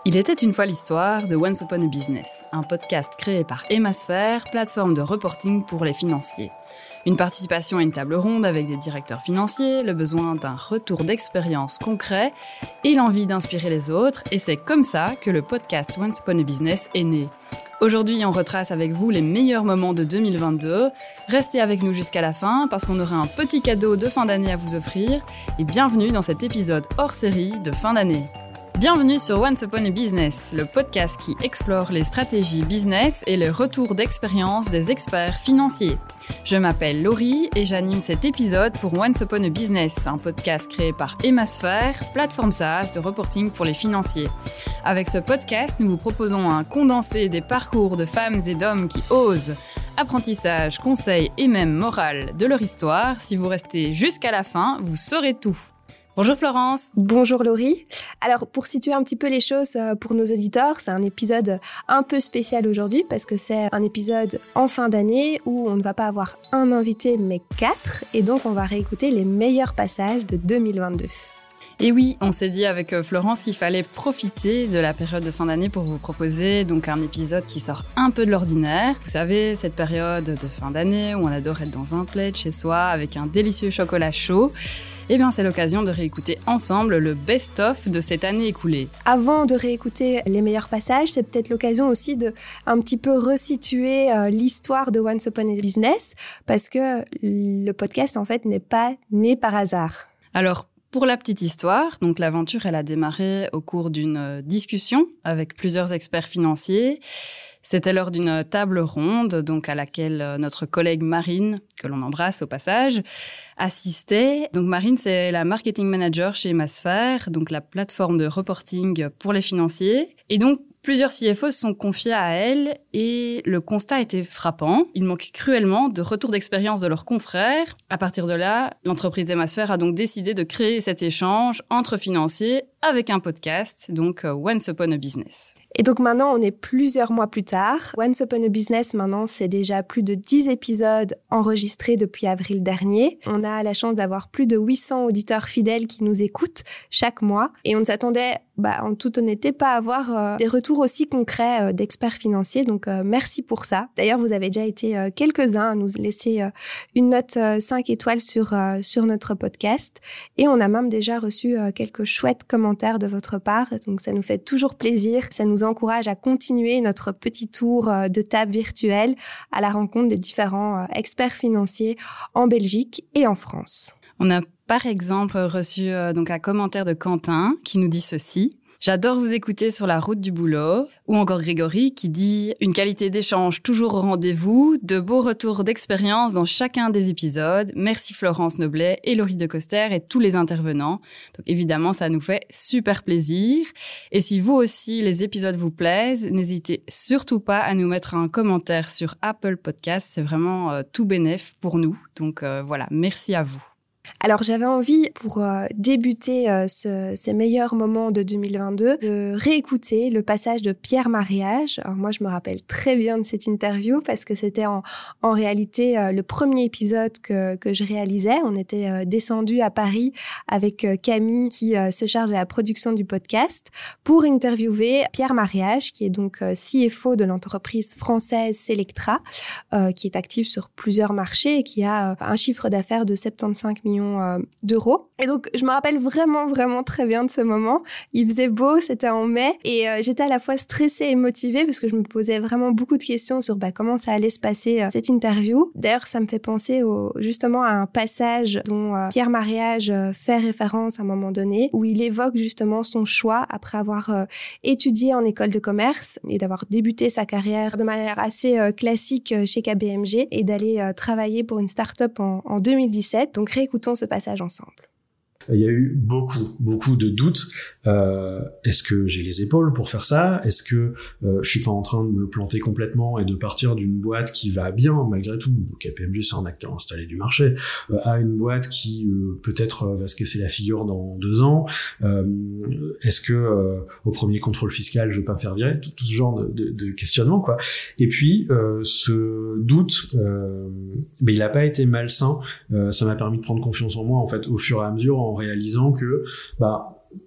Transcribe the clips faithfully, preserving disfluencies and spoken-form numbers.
Il était une fois l'histoire de Once Upon a Business, un podcast créé par Emasphere, plateforme de reporting pour les financiers. Une participation à une table ronde avec des directeurs financiers, le besoin d'un retour d'expérience concret et l'envie d'inspirer les autres, et c'est comme ça que le podcast Once Upon a Business est né. Aujourd'hui, on retrace avec vous les meilleurs moments de deux mille vingt-deux. Restez avec nous jusqu'à la fin parce qu'on aura un petit cadeau de fin d'année à vous offrir. Et bienvenue dans cet épisode hors série de fin d'année. Bienvenue sur Once Upon a Business, le podcast qui explore les stratégies business et le retour d'expérience des experts financiers. Je m'appelle Laurie et j'anime cet épisode pour Once Upon a Business, un podcast créé par Emasphere, plateforme SaaS de reporting pour les financiers. Avec ce podcast, nous vous proposons un condensé des parcours de femmes et d'hommes qui osent. Apprentissage, conseils et même morale de leur histoire. Si vous restez jusqu'à la fin, vous saurez tout. Bonjour Florence. Bonjour Laurie. Alors pour situer un petit peu les choses pour nos auditeurs, c'est un épisode un peu spécial aujourd'hui parce que c'est un épisode en fin d'année où on ne va pas avoir un invité mais quatre et donc on va réécouter les meilleurs passages de deux mille vingt-deux. Et oui, on s'est dit avec Florence qu'il fallait profiter de la période de fin d'année pour vous proposer donc un épisode qui sort un peu de l'ordinaire. Vous savez, cette période de fin d'année où on adore être dans un plaid chez soi avec un délicieux chocolat chaud. Eh bien, c'est l'occasion de réécouter ensemble le best-of de cette année écoulée. Avant de réécouter les meilleurs passages, c'est peut-être l'occasion aussi de un petit peu resituer euh, l'histoire de Once Upon a Business, parce que le podcast, en fait, n'est pas né par hasard. Alors, pour la petite histoire, donc l'aventure, elle a démarré au cours d'une discussion avec plusieurs experts financiers. C'était lors d'une table ronde, donc à laquelle notre collègue Marine, que l'on embrasse au passage, assistait. Donc Marine, c'est la marketing manager chez Emasphere, donc la plateforme de reporting pour les financiers. Et donc, plusieurs C F O se sont confiés à elle et le constat était frappant. Il manquait cruellement de retour d'expérience de leurs confrères. À partir de là, l'entreprise Emasphere a donc décidé de créer cet échange entre financiers avec un podcast, donc Once Upon a Business. Et donc maintenant, on est plusieurs mois plus tard. Once Upon a Business, maintenant, c'est déjà plus de dix épisodes enregistrés depuis avril dernier. On a la chance d'avoir plus de huit cents auditeurs fidèles qui nous écoutent chaque mois. Et on ne s'attendait, bah, en toute honnêteté, pas à avoir euh, des retours aussi concrets euh, d'experts financiers. Donc, euh, merci pour ça. D'ailleurs, vous avez déjà été euh, quelques-uns à nous laisser euh, une note euh, cinq étoiles sur, euh, sur notre podcast. Et on a même déjà reçu euh, quelques chouettes commentaires de votre part. Donc, ça nous fait toujours plaisir. Ça nous encourage à continuer notre petit tour de table virtuelle à la rencontre des différents experts financiers en Belgique et en France. On a par exemple reçu euh, donc un commentaire de Quentin qui nous dit ceci. J'adore vous écouter sur la route du boulot. Ou encore Grégory qui dit « Une qualité d'échange toujours au rendez-vous, de beaux retours d'expérience dans chacun des épisodes. Merci Florence Noblet et Laurie de Coster et tous les intervenants. » Donc évidemment, ça nous fait super plaisir. Et si vous aussi, les épisodes vous plaisent, n'hésitez surtout pas à nous mettre un commentaire sur Apple Podcasts. C'est vraiment euh, tout bénef pour nous. Donc euh, voilà, merci à vous. Alors j'avais envie, pour euh, débuter euh, ce, ces meilleurs moments de deux mille vingt-deux, de réécouter le passage de Pierre Mariage. Alors moi je me rappelle très bien de cette interview parce que c'était en, en réalité euh, le premier épisode que, que je réalisais. On était euh, descendu à Paris avec euh, Camille qui euh, se charge de la production du podcast pour interviewer Pierre Mariage qui est donc euh, C F O de l'entreprise française Selectra euh, qui est active sur plusieurs marchés et qui a euh, un chiffre d'affaires de soixante-quinze millions d'euros. Et donc, je me rappelle vraiment, vraiment très bien de ce moment. Il faisait beau, c'était en mai, et euh, j'étais à la fois stressée et motivée parce que je me posais vraiment beaucoup de questions sur bah, comment ça allait se passer, euh, cette interview. D'ailleurs, ça me fait penser au, justement à un passage dont euh, Pierre Mariage euh, fait référence à un moment donné, où il évoque justement son choix après avoir euh, étudié en école de commerce et d'avoir débuté sa carrière de manière assez euh, classique euh, chez K P M G et d'aller euh, travailler pour une start-up en, en deux mille dix-sept. Donc, réécoutons ce passage ensemble. Il y a eu beaucoup, beaucoup de doutes. Euh, est-ce que j'ai les épaules pour faire ça ? Est-ce que euh, je suis pas en train de me planter complètement et de partir d'une boîte qui va bien malgré tout ? K P M G, c'est un acteur installé du marché, euh, à une boîte qui euh, peut-être euh, va se casser la figure dans deux ans. Euh, est-ce que euh, au premier contrôle fiscal, je vais pas me faire virer ? Tout, tout ce genre de, de, de questionnement, quoi. Et puis euh, ce doute, euh, mais il a pas été malsain. Euh, ça m'a permis de prendre confiance en moi, en fait, au fur et à mesure, en réalisant que bah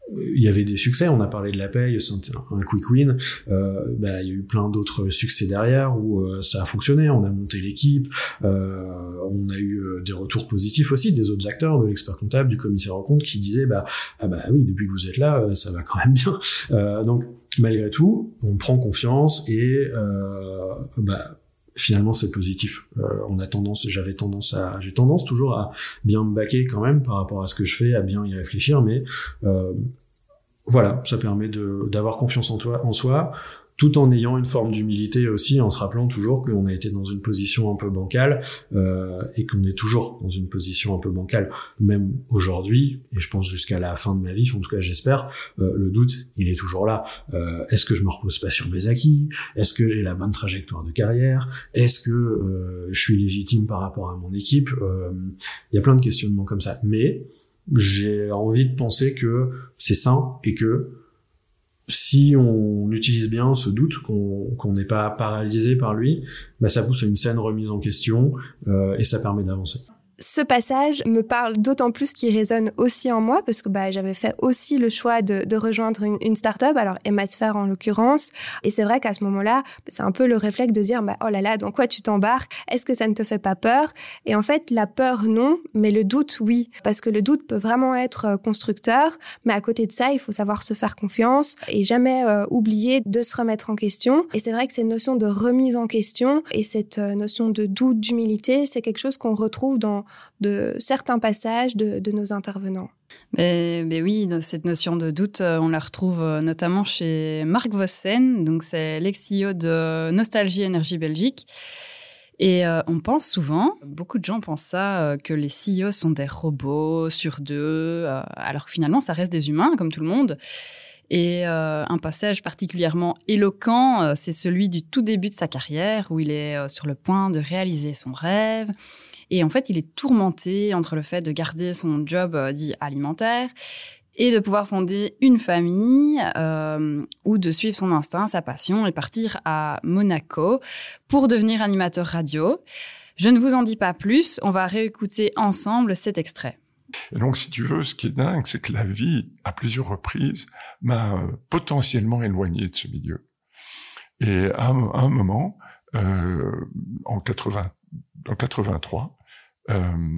il y avait des succès, on a parlé de la paye, c'est un quick win, euh, bah, il y a eu plein d'autres succès derrière où euh, ça a fonctionné, on a monté l'équipe, euh, on a eu des retours positifs aussi des autres acteurs, de l'expert comptable, du commissaire aux comptes qui disaient bah, ah bah oui, depuis que vous êtes là, ça va quand même bien. Euh, donc malgré tout, on prend confiance et euh, bah, finalement c'est positif. Euh, on a tendance, j'avais tendance à, j'ai tendance toujours à bien me baquer quand même par rapport à ce que je fais, à bien y réfléchir, mais euh, voilà, ça permet de d'avoir confiance en toi, en soi, tout en ayant une forme d'humilité aussi, en se rappelant toujours qu'on a été dans une position un peu bancale euh, et qu'on est toujours dans une position un peu bancale, même aujourd'hui, et je pense jusqu'à la fin de ma vie, en tout cas j'espère, euh, le doute, il est toujours là. Euh, est-ce que je me repose pas sur mes acquis? Est-ce que j'ai la bonne trajectoire de carrière? Est-ce que euh, je suis légitime par rapport à mon équipe? Euh, il y a plein de questionnements comme ça, mais j'ai envie de penser que c'est sain et que si on utilise bien ce doute, qu'on qu'on n'est pas paralysé par lui, bah ça pousse à une saine remise en question euh, et ça permet d'avancer. Ce passage me parle d'autant plus qu'il résonne aussi en moi parce que bah, j'avais fait aussi le choix de, de rejoindre une, une start-up, alors Emasphère en l'occurrence. Et c'est vrai qu'à ce moment-là, c'est un peu le réflexe de dire bah, « Oh là là, dans quoi tu t'embarques? Est-ce que ça ne te fait pas peur ?» Et en fait, la peur, non, mais le doute, oui. Parce que le doute peut vraiment être constructeur, mais à côté de ça, il faut savoir se faire confiance et jamais euh, oublier de se remettre en question. Et c'est vrai que cette notion de remise en question et cette euh, notion de doute, d'humilité, c'est quelque chose qu'on retrouve dans de certains passages de, de nos intervenants. Mais, mais oui, cette notion de doute, on la retrouve notamment chez Marc Vossen, donc c'est l'ex-C E O de Nostalgie Énergie Belgique. Et euh, on pense souvent, beaucoup de gens pensent ça, euh, que les C E O sont des robots sur deux, euh, alors que finalement, ça reste des humains, comme tout le monde. Et euh, un passage particulièrement éloquent, euh, c'est celui du tout début de sa carrière, où il est euh, sur le point de réaliser son rêve. Et en fait, il est tourmenté entre le fait de garder son job euh, dit alimentaire et de pouvoir fonder une famille euh, ou de suivre son instinct, sa passion et partir à Monaco pour devenir animateur radio. Je ne vous en dis pas plus, on va réécouter ensemble cet extrait. Et donc, si tu veux, ce qui est dingue, c'est que la vie, à plusieurs reprises, m'a euh, potentiellement éloigné de ce milieu. Et à un, à un moment, euh, en quatre-vingts, en quatre-vingt-trois, euh,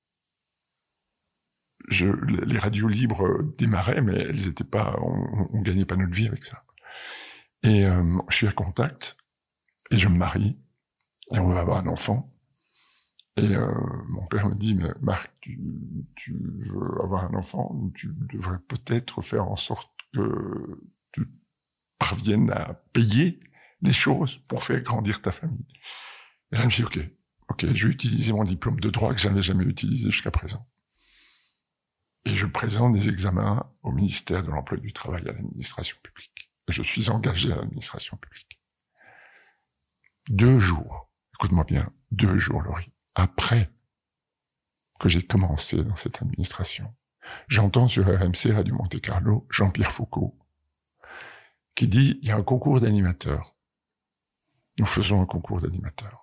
je, les radios libres démarraient, mais elles étaient pas, on, on gagnait pas notre vie avec ça. Et euh, je suis à Contact, et je me marie, et on va avoir un enfant. Et euh, mon père me dit, mais Marc, tu, tu veux avoir un enfant, tu devrais peut-être faire en sorte que tu parviennes à payer les choses pour faire grandir ta famille. Et là, je me dis, ok, ok, je vais utiliser mon diplôme de droit que je n'avais jamais utilisé jusqu'à présent. Et je présente des examens au ministère de l'Emploi et du Travail, à l'administration publique. Et je suis engagé à l'administration publique. Deux jours, écoute-moi bien, deux jours, Laurie, après que j'ai commencé dans cette administration, j'entends sur R M C, Radio Monte-Carlo, Jean-Pierre Foucault, qui dit, il y a un concours d'animateurs. Nous faisons un concours d'animateurs.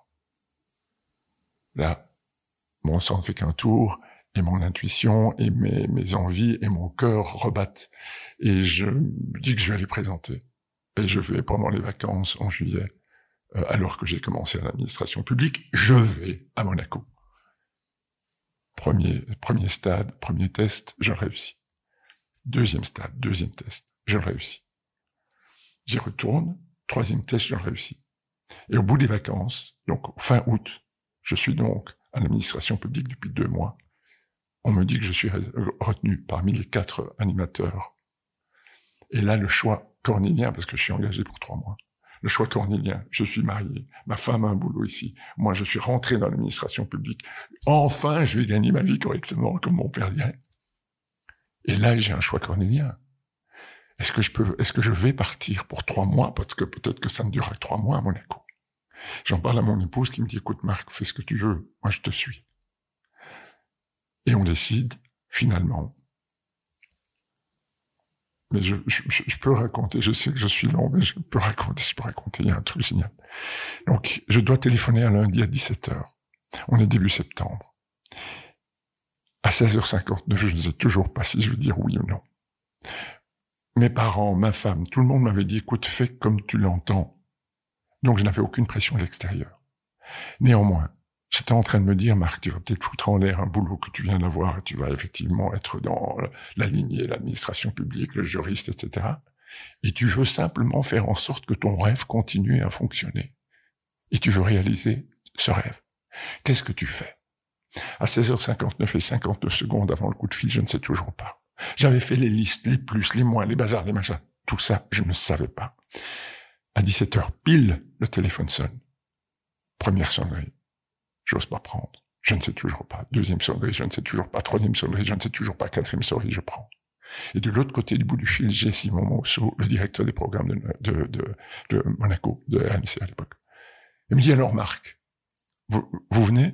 Là, mon sang ne fait qu'un tour, et mon intuition, et mes, mes envies, et mon cœur rebattent. Et je me dis que je vais les présenter. Et je vais, pendant les vacances, en juillet, euh, alors que j'ai commencé à l'administration publique, je vais à Monaco. Premier, premier stade, premier test, je réussis. Deuxième stade, deuxième test, je réussis. J'y retourne, troisième test, je réussis. Et au bout des vacances, donc fin août, je suis donc à l'administration publique depuis deux mois. On me dit que je suis retenu parmi les quatre animateurs. Et là, le choix cornélien, parce que je suis engagé pour trois mois, le choix cornélien, je suis marié, ma femme a un boulot ici, moi je suis rentré dans l'administration publique, enfin je vais gagner ma vie correctement comme mon père dirait. Et là, j'ai un choix cornélien. Est-ce que je peux, est-ce que je vais partir pour trois mois, parce que peut-être que ça ne durera que trois mois à Monaco. J'en parle à mon épouse qui me dit, écoute Marc, fais ce que tu veux, moi je te suis. Et on décide, finalement. Mais je, je, je peux raconter, je sais que je suis long, mais je peux raconter, je peux raconter, il y a un truc génial. Donc, je dois téléphoner un lundi à dix-sept heures. On est début septembre. À seize heures cinquante-neuf, je ne sais toujours pas si je veux dire oui ou non. mes parents, ma femme, tout le monde m'avait dit, écoute, fais comme tu l'entends. Donc, je n'avais aucune pression de l'extérieur. Néanmoins, j'étais en train de me dire, Marc, tu vas peut-être foutre en l'air un boulot que tu viens d'avoir et tu vas effectivement être dans la lignée, l'administration publique, le juriste, et cetera. Et tu veux simplement faire en sorte que ton rêve continue à fonctionner. Et tu veux réaliser ce rêve. Qu'est-ce que tu fais? À seize heures cinquante-neuf et cinquante-neuf secondes avant le coup de fil, je ne sais toujours pas. J'avais fait les listes, les plus, les moins, les bazars, les machins. Tout ça, je ne savais pas. À dix-sept heures pile, le téléphone sonne. Première sonnerie. J'ose pas prendre. Je ne sais toujours pas. Deuxième sonnerie, je ne sais toujours pas. Troisième sonnerie, je ne sais toujours pas. Quatrième sonnerie, je prends. Et de l'autre côté du bout du fil, j'ai Simon Monceau, le directeur des programmes de, de, de, de Monaco, de A N C à l'époque. Il me dit, alors Marc, vous, vous venez?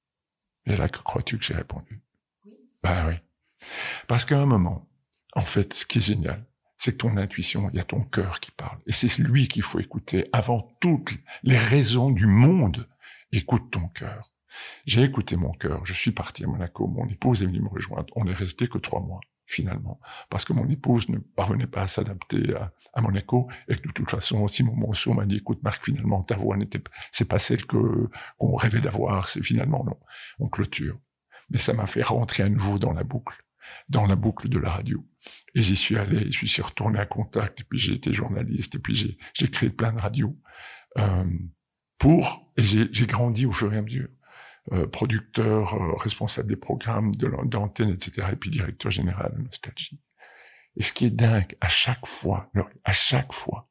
Et là, que crois-tu que j'ai répondu? Oui. Bah oui. Parce qu'à un moment, en fait, ce qui est génial, c'est que ton intuition, il y a ton cœur qui parle. Et c'est lui qu'il faut écouter. Avant toutes les raisons du monde, écoute ton cœur. J'ai écouté mon cœur. Je suis parti à Monaco. Mon épouse est venue me rejoindre. On n'est resté que trois mois, finalement. Parce que mon épouse ne parvenait pas à s'adapter à, à Monaco. Et que de toute façon, aussi, mon Monceau m'a dit, écoute, Marc, finalement, ta voix n'était, c'est pas celle que, qu'on rêvait d'avoir. C'est finalement, non. On clôture. Mais ça m'a fait rentrer à nouveau dans la boucle. dans la boucle de la radio. Et j'y suis allé, je suis retourné à Contact, et puis j'ai été journaliste, et puis j'ai, j'ai créé plein de radios, euh, pour, et j'ai, j'ai grandi au fur et à mesure, euh, producteur, euh, responsable des programmes, de d'antenne, et cetera, et puis directeur général de Nostalgie. Et ce qui est dingue, à chaque fois, à chaque fois,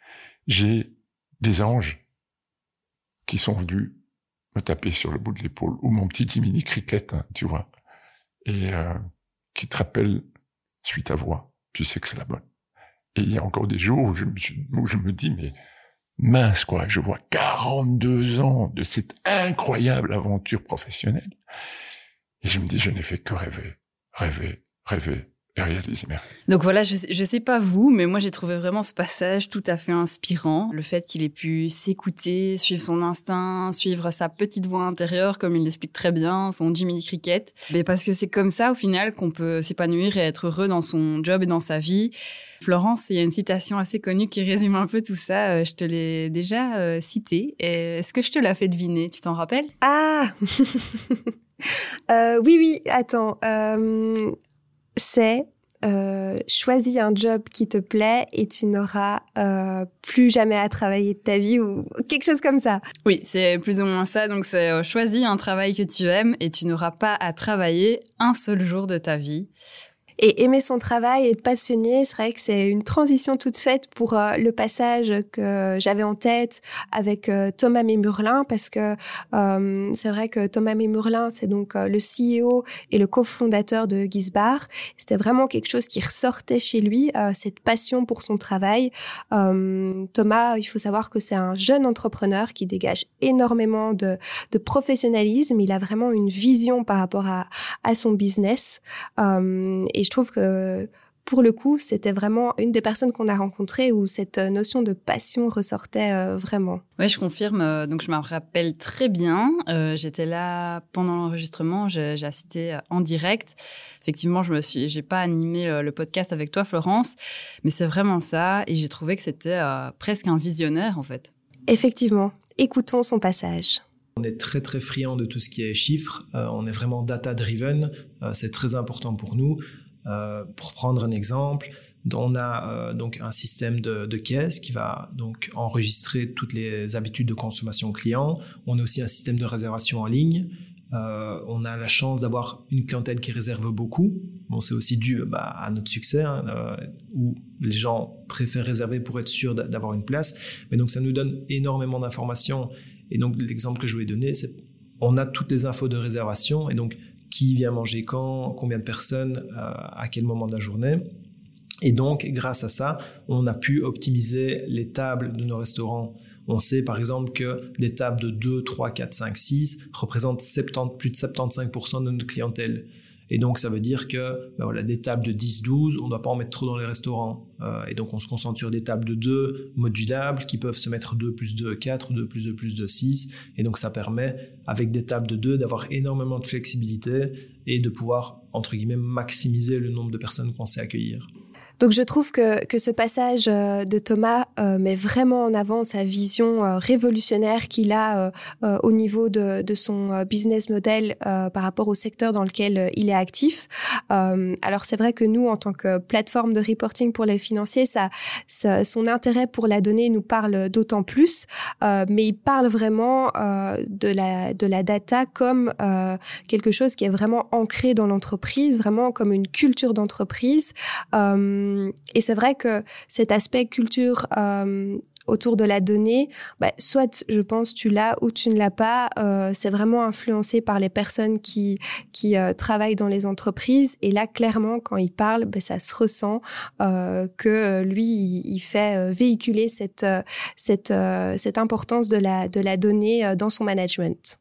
j'ai des anges qui sont venus me taper sur le bout de l'épaule, ou mon petit Jiminy Cricket, hein, tu vois, et euh, qui te rappelle, suis ta voix, tu sais que c'est la bonne. Et il y a encore des jours où je me, suis, où je me dis, mais mince quoi, je vois quarante-deux ans de cette incroyable aventure professionnelle, et je me dis, je n'ai fait que rêver, rêver, rêver, et réaliser mes rêves. Donc voilà, je, je sais pas vous, mais moi j'ai trouvé vraiment ce passage tout à fait inspirant. Le fait qu'il ait pu s'écouter, suivre son instinct, suivre sa petite voix intérieure, comme il l'explique très bien, son Jiminy Cricket. Mais parce que c'est comme ça, au final, qu'on peut s'épanouir et être heureux dans son job et dans sa vie. Florence, il y a une citation assez connue qui résume un peu tout ça. Je te l'ai déjà euh, citée. Et est-ce que je te l'ai fait deviner? Tu t'en rappelles? Ah euh, Oui, oui, attends. Euh... c'est euh, choisis un job qui te plaît et tu n'auras euh, plus jamais à travailler de ta vie ou quelque chose comme ça. Oui, c'est plus ou moins ça. Donc, c'est euh, choisis un travail que tu aimes et tu n'auras pas à travailler un seul jour de ta vie. Et aimer son travail et être passionné, c'est vrai que c'est une transition toute faite pour euh, le passage que j'avais en tête avec euh, Thomas Mémurlin, parce que euh, c'est vrai que Thomas Mémurlin, c'est donc euh, le C E O et le cofondateur de Gizbar. C'était vraiment quelque chose qui ressortait chez lui, euh, cette passion pour son travail. Euh, Thomas, il faut savoir que c'est un jeune entrepreneur qui dégage énormément de, de professionnalisme. Il a vraiment une vision par rapport à, à son business. Euh, et je trouve que, pour le coup, c'était vraiment une des personnes qu'on a rencontrées où cette notion de passion ressortait euh, vraiment. Oui, je confirme. Donc, je me rappelle très bien. Euh, j'étais là pendant l'enregistrement. J'ai, j'ai assisté en direct. Effectivement, je me suis, j'ai pas animé le, le podcast avec toi, Florence, mais c'est vraiment ça. Et j'ai trouvé que c'était euh, presque un visionnaire, en fait. Effectivement. Écoutons son passage. On est très très friand de tout ce qui est chiffres. Euh, on est vraiment data driven. Euh, c'est très important pour nous. Euh, pour prendre un exemple, on a euh, donc un système de, de caisse qui va donc enregistrer toutes les habitudes de consommation client. On a aussi un système de réservation en ligne. Euh, on a la chance d'avoir une clientèle qui réserve beaucoup. Bon, c'est aussi dû bah, à notre succès, hein, euh, où les gens préfèrent réserver pour être sûrs d'avoir une place. Mais donc ça nous donne énormément d'informations. Et donc l'exemple que je voulais donner, c'est on a toutes les infos de réservation et donc qui vient manger quand, combien de personnes, euh, à quel moment de la journée. Et donc, grâce à ça, on a pu optimiser les tables de nos restaurants. On sait par exemple que des tables de deux, trois, quatre, cinq, six représentent soixante-dix, plus de soixante-quinze pour cent de notre clientèle. Et donc, ça veut dire que ben voilà, des tables de dix, douze, on ne doit pas en mettre trop dans les restaurants. Euh, et donc, on se concentre sur des tables de deux modulables qui peuvent se mettre deux plus deux, quatre, deux plus deux plus deux, six. Et donc, ça permet, avec des tables de deux, d'avoir énormément de flexibilité et de pouvoir, entre guillemets, maximiser le nombre de personnes qu'on sait accueillir. Donc je trouve que, que ce passage euh, de Thomas euh, met vraiment en avant sa vision euh, révolutionnaire qu'il a euh, euh, au niveau de, de son euh, business model euh, par rapport au secteur dans lequel euh, il est actif. Euh, alors c'est vrai que nous, en tant que plateforme de reporting pour les financiers, ça, ça, son intérêt pour la donnée nous parle d'autant plus, euh, mais il parle vraiment euh, de la, de la data comme euh, quelque chose qui est vraiment ancré dans l'entreprise, vraiment comme une culture d'entreprise. Euh, Et c'est vrai que cet aspect culture euh, autour de la donnée, bah, soit je pense tu l'as ou tu ne l'as pas, euh, c'est vraiment influencé par les personnes qui qui euh, travaillent dans les entreprises. Et là, clairement, quand il parle, bah, ça se ressent euh, que lui, il, il fait euh, véhiculer cette cette euh, cette importance de la de la donnée euh, dans son management.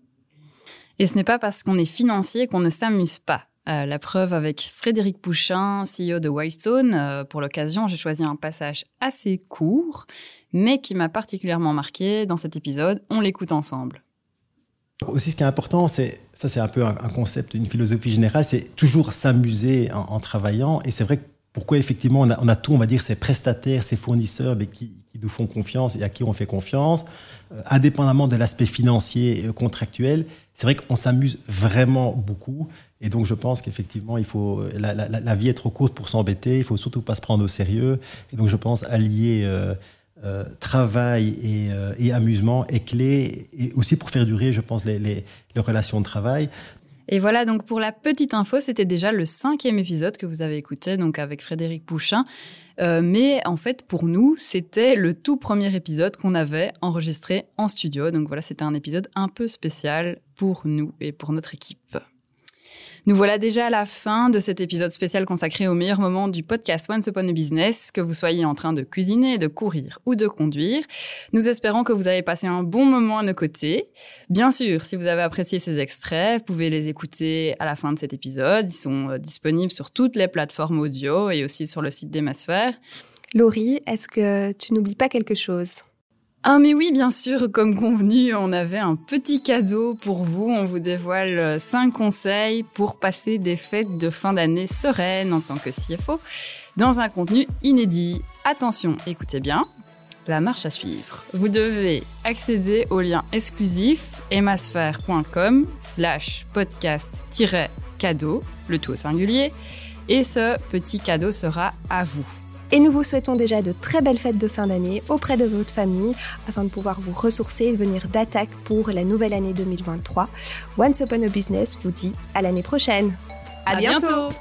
Et ce n'est pas parce qu'on est financier qu'on ne s'amuse pas. Euh, la preuve avec Frédéric Pouchin, C E O de Wildstone. Euh, pour l'occasion, j'ai choisi un passage assez court, mais qui m'a particulièrement marqué dans cet épisode. On l'écoute ensemble. Aussi, ce qui est important, c'est, ça c'est un peu un, un concept, une philosophie générale, c'est toujours s'amuser en, en travaillant. Et c'est vrai que pourquoi effectivement on a, on a tout, on va dire, ces prestataires, ces fournisseurs mais qui, qui nous font confiance et à qui on fait confiance, euh, indépendamment de l'aspect financier et contractuel, c'est vrai qu'on s'amuse vraiment beaucoup. Et donc, je pense qu'effectivement, il faut, la, la, la vie est trop courte pour s'embêter. Il faut surtout pas se prendre au sérieux. Et donc, je pense allier euh, euh, travail et, euh, et amusement est clé. Et aussi pour faire durer, je pense, les, les, les relations de travail. Et voilà, donc pour la petite info, c'était déjà le cinquième épisode que vous avez écouté, donc avec Frédéric Pouchin. Euh, mais en fait, pour nous, c'était le tout premier épisode qu'on avait enregistré en studio. Donc voilà, c'était un épisode un peu spécial pour nous et pour notre équipe. Nous voilà déjà à la fin de cet épisode spécial consacré aux meilleurs moments du podcast Once Upon a Business, que vous soyez en train de cuisiner, de courir ou de conduire. Nous espérons que vous avez passé un bon moment à nos côtés. Bien sûr, si vous avez apprécié ces extraits, vous pouvez les écouter à la fin de cet épisode. Ils sont disponibles sur toutes les plateformes audio et aussi sur le site d'Emasphère. Laurie, est-ce que tu n'oublies pas quelque chose ? Ah mais oui, bien sûr, comme convenu, on avait un petit cadeau pour vous. On vous dévoile cinq conseils pour passer des fêtes de fin d'année sereines en tant que C F O dans un contenu inédit. Attention, écoutez bien, la marche à suivre. Vous devez accéder au lien exclusif emasphère.com slash podcast-cadeau, le tout au singulier, et ce petit cadeau sera à vous. Et nous vous souhaitons déjà de très belles fêtes de fin d'année auprès de votre famille afin de pouvoir vous ressourcer et venir d'attaque pour la nouvelle année deux mille vingt-trois. Once Upon a Business vous dit à l'année prochaine. À, à bientôt. bientôt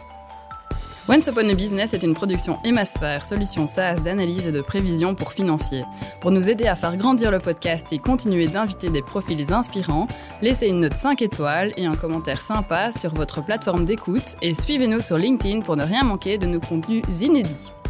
Once Upon a Business est une production Emasphère, solution SaaS d'analyse et de prévision pour financiers. Pour nous aider à faire grandir le podcast et continuer d'inviter des profils inspirants, laissez une note cinq étoiles et un commentaire sympa sur votre plateforme d'écoute et suivez-nous sur LinkedIn pour ne rien manquer de nos contenus inédits.